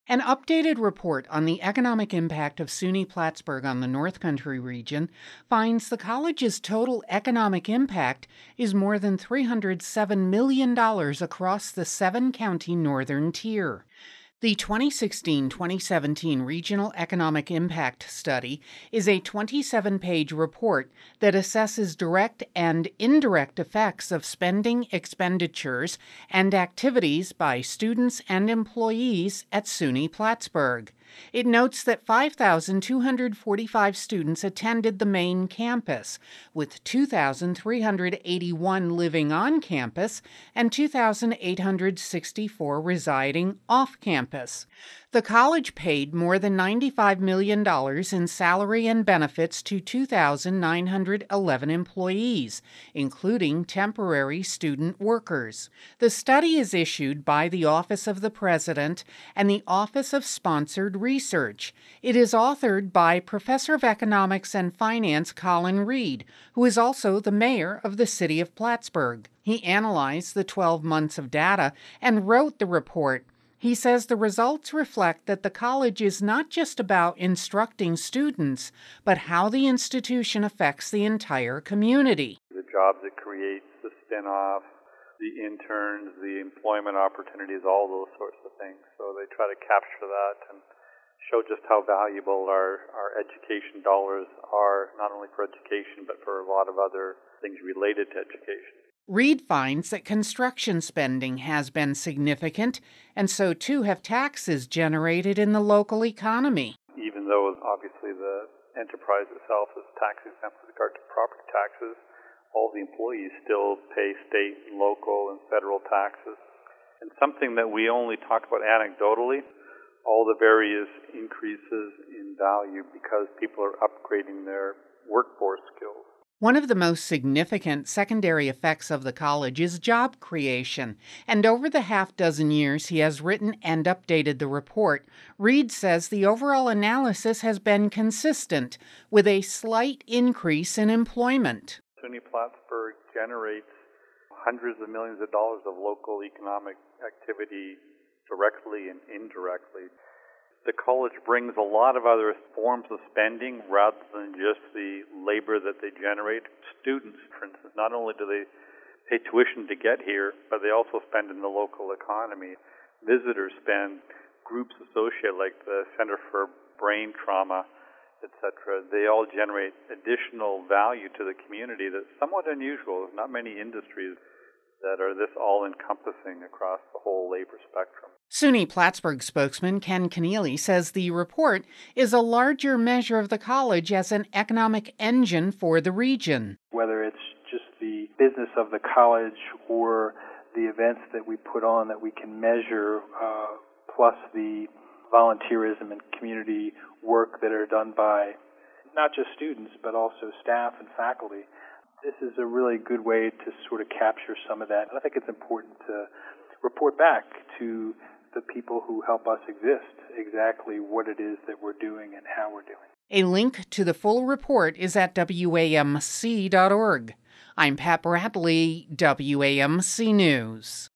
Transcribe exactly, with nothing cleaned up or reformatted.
An updated report on the economic impact of SUNY Plattsburgh on the North Country region finds the college's total economic impact is more than three hundred seven million dollars across the seven-county northern tier. The twenty sixteen twenty seventeen Regional Economic Impact Study is a twenty-seven page report that assesses direct and indirect effects of spending, expenditures, and activities by students and employees at SUNY Plattsburgh. It notes that five thousand two hundred forty-five students attended the main campus, with two thousand three hundred eighty-one living on campus and two thousand eight hundred sixty-four residing off campus. The college paid more than ninety-five million dollars in salary and benefits to two thousand nine hundred eleven employees, including temporary student workers. The study is issued by the Office of the President and the Office of Sponsored Research. It is authored by Professor of Economics and Finance Colin Reed, who is also the mayor of the city of Plattsburgh. He analyzed the twelve months of data and wrote the report. He says the results reflect that the college is not just about instructing students, but how the institution affects the entire community. The jobs it creates, the spin-off, the interns, the employment opportunities, all those sorts of things. So they try to capture that and show just how valuable our, our education dollars are, not only for education, but for a lot of other things related to education. Reed finds that construction spending has been significant, and so too have taxes generated in the local economy. Even though obviously the enterprise itself is tax exempt with regard to property taxes, all the employees still pay state, local, and federal taxes. And something that we only talk about anecdotally, all the various increases in value because people are upgrading their workforce skills. One of the most significant secondary effects of the college is job creation, and over the half dozen years he has written and updated the report, Reed says the overall analysis has been consistent, with a slight increase in employment. SUNY Plattsburgh generates hundreds of millions of dollars of local economic activity directly and indirectly. The college brings a lot of other forms of spending rather than just the labor that they generate. Students, for instance, not only do they pay tuition to get here, but they also spend in the local economy. Visitors spend, groups associated like the Center for Brain Trauma, et cetera. They all generate additional value to the community that's somewhat unusual. There's not many industries that are this all-encompassing across the whole labor spectrum. SUNY Plattsburgh spokesman Ken Keneally says the report is a larger measure of the college as an economic engine for the region. Whether it's just the business of the college or the events that we put on that we can measure, uh, plus the volunteerism and community work that are done by not just students but also staff and faculty, this is a really good way to sort of capture some of that. And I think it's important to report back to the people who help us exist exactly what it is that we're doing and how we're doing. A link to the full report is at W A M C dot org. I'm Pat Bradley, W A M C News.